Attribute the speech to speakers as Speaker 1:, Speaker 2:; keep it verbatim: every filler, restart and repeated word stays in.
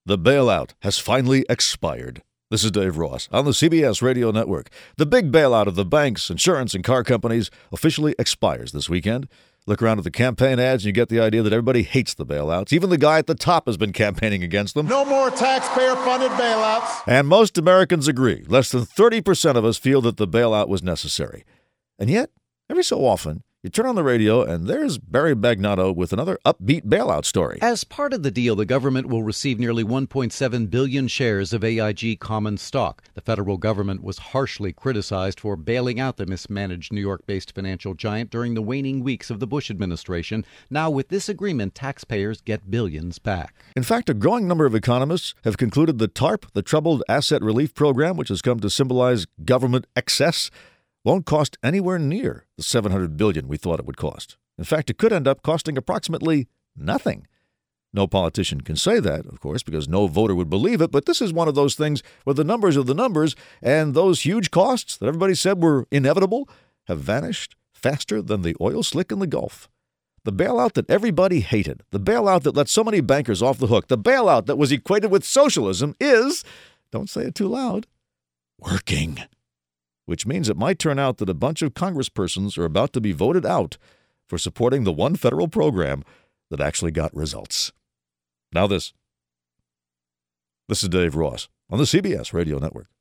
Speaker 1: The bailout has finally expired. This is Dave Ross on the C B S Radio Network. The big bailout of the banks, insurance, and car companies officially expires this weekend. Look around at the campaign ads and you get the idea that everybody hates the bailouts. Even the guy at the top has been campaigning against them.
Speaker 2: No more taxpayer-funded bailouts.
Speaker 1: And most Americans agree. Less than thirty percent of us feel that the bailout was necessary. And yet, every so often, you turn on the radio, and there's Barry Bagnotto with another upbeat bailout story.
Speaker 3: As part of the deal, the government will receive nearly one point seven billion shares of A I G common stock. The federal government was harshly criticized for bailing out the mismanaged New York-based financial giant during the waning weeks of the Bush administration. Now, with this agreement, taxpayers get billions back.
Speaker 1: In fact, a growing number of economists have concluded the TARP, the Troubled Asset Relief Program, which has come to symbolize government excess, won't cost anywhere near the seven hundred billion dollars we thought it would cost. In fact, it could end up costing approximately nothing. No politician can say that, of course, because no voter would believe it, but this is one of those things where the numbers are the numbers, and those huge costs that everybody said were inevitable have vanished faster than the oil slick in the Gulf. The bailout that everybody hated, the bailout that let so many bankers off the hook, the bailout that was equated with socialism is, don't say it too loud, working. Which means it might turn out that a bunch of congresspersons are about to be voted out for supporting the one federal program that actually got results. Now this. This is Dave Ross on the C B S Radio Network.